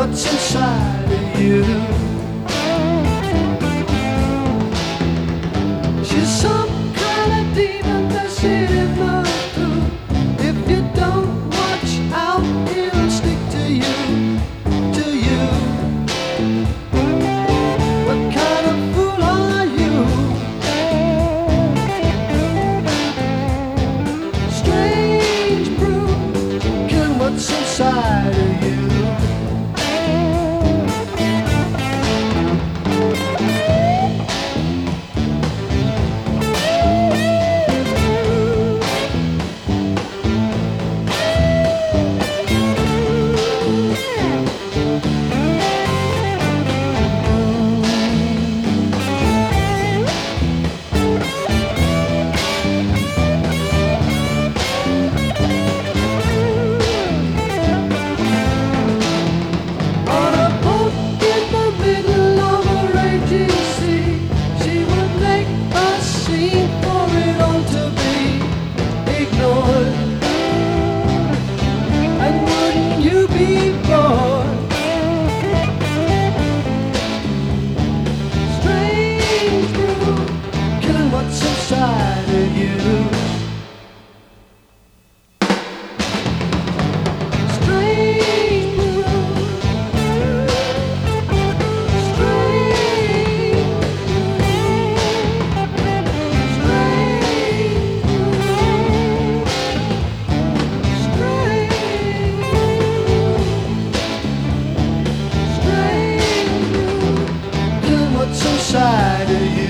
what's inside of you. She's some kind of demon that's hidden the truth. If you don't watch out, it'll stick to you, to you. What kind of fool are you? Strange brew, killing what's inside of you. Inside of you. Strange world. Strange. Strange world. Strange. Strange world. Killing what's inside of you.